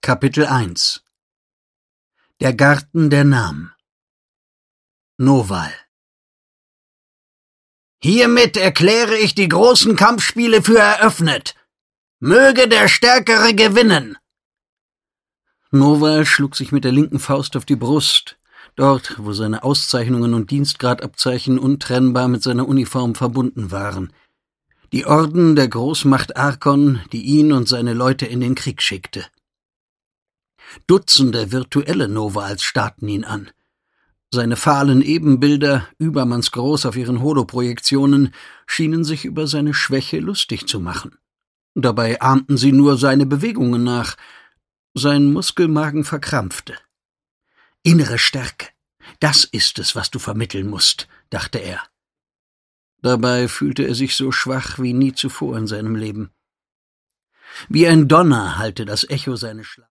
Kapitel 1 Der Garten der Namen. Noval. Hiermit erkläre ich die großen Kampfspiele für eröffnet. Möge der Stärkere gewinnen. Noval schlug sich mit der linken Faust auf die Brust, dort, wo seine Auszeichnungen und Dienstgradabzeichen untrennbar mit seiner Uniform verbunden waren. Die Orden der Großmacht Arkon, die ihn und seine Leute in den Krieg schickte. Dutzende virtuelle Novals starrten ihn an. Seine fahlen Ebenbilder, übermannsgroß auf ihren Holoprojektionen, schienen sich über seine Schwäche lustig zu machen. Dabei ahmten sie nur seine Bewegungen nach. Sein Muskelmagen verkrampfte. »Innere Stärke, das ist es, was du vermitteln musst«, dachte er. Dabei fühlte er sich so schwach wie nie zuvor in seinem Leben. Wie ein Donner hallte das Echo seines Schlags.